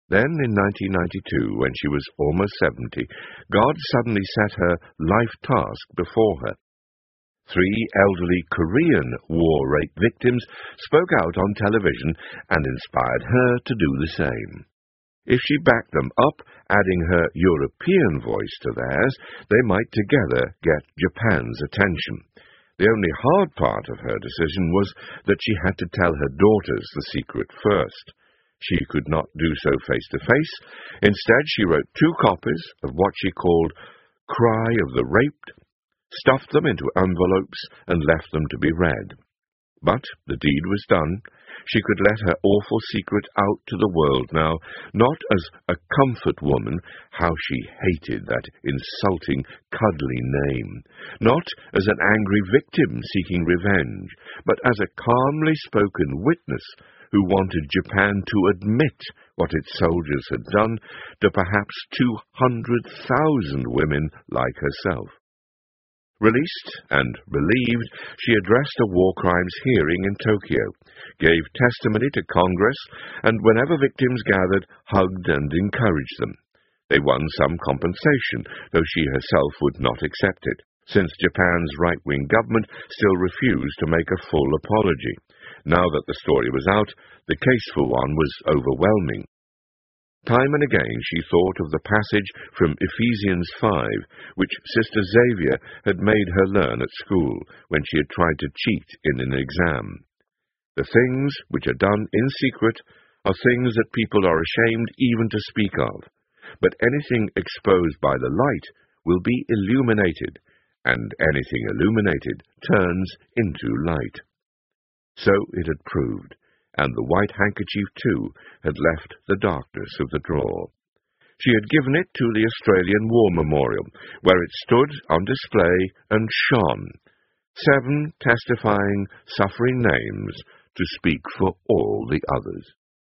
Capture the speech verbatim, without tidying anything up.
Then, in nineteen ninety-two, when she was almost seventy, God suddenly set her life task before her. Three elderly Korean war rape victims spoke out on television and inspired her to do the same. If she backed them up, adding her European voice to theirs, they might together get Japan's attention. The only hard part of her decision was that she had to tell her daughters the secret first. She could not do so face-to-face. Instead, she wrote two copies of what she called Cry of the Raped, stuffed them into envelopes, and left them to be read. But the deed was done. She could let her awful secret out to the world now, not as a comfort woman, how she hated that insulting, cuddly name, not as an angry victim seeking revenge, but as a calmly spoken witness who wanted Japan to admit what its soldiers had done to perhaps two hundred thousand women like herself. Released and relieved, she addressed a war crimes hearing in Tokyo, gave testimony to Congress, and whenever victims gathered, hugged and encouraged them. They won some compensation, though she herself would not accept it, since Japan's right-wing government still refused to make a full apology. Now that the story was out, the case for one was overwhelming. Time and again she thought of the passage from Ephesians five, which Sister Xavier had made her learn at school when she had tried to cheat in an exam. The things which are done in secret are things that people are ashamed even to speak of, but anything exposed by the light will be illuminated, and anything illuminated turns into light. So it had proved, and the white handkerchief, too, had left the darkness of the drawer. She had given it to the Australian War Memorial, where it stood on display and shone, seven testifying, suffering names to speak for all the others.